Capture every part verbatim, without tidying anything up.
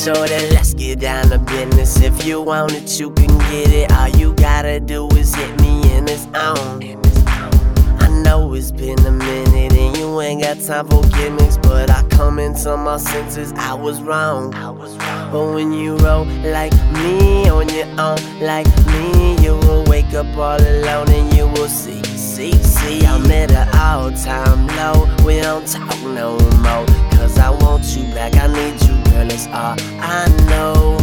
shorty, let's get down to business. If you want it, you can get it. All you gotta do is hit me in this on. I know it's been a minute and you ain't got time for gimmicks, but I come into my senses, I was wrong. But when you roll like me on your own, like me, you will wake up all alone and you will see, see, see. I'm at an all-time low, we don't talk no more, cause I want you back, I need you, girl, it's all I know.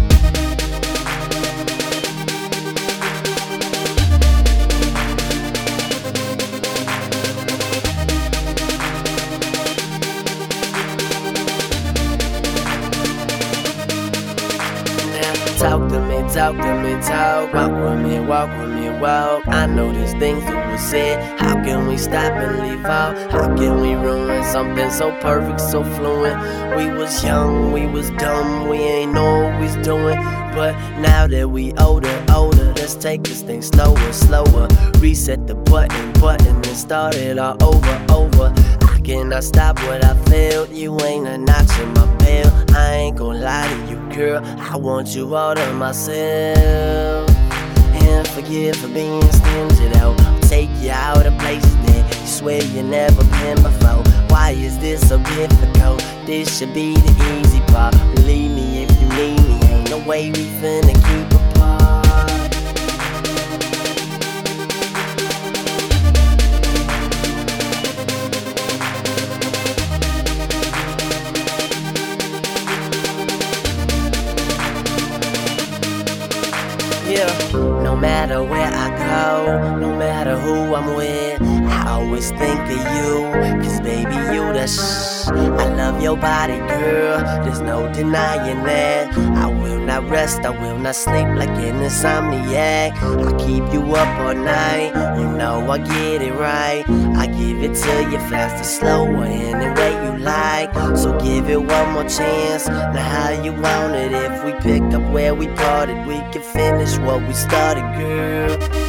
Talk to me, talk to me, talk. Walk with me, walk with me, walk. I know there's things that were said. How can we stop and leave out? How can we ruin something so perfect, so fluent? We was young, we was dumb, we ain't know what we was doing. But now that we older, older, let's take this thing slower, slower. Reset the button, button, and start it all over, over. I cannot stop what I feel. You ain't a notch in my belt. I ain't gon' lie to you, girl, I want you all to myself. And forgive for being stingy though. I'll take you out of places that you swear you never been before. Why is this so difficult? This should be the easy part. Believe me if you need me, ain't no way we finna keep apart. Yeah. No matter where I go, no matter who I'm with, I always think of you, cause baby you the shh. I love your body, girl, there's no denying that. I will not rest, I will not sleep like an insomniac. I keep you up all night, you know I get it right. I give it to you faster, slower, any way you like. So give it one more chance, now how you want it. If we pick up where we parted, we can finish what we started, girl.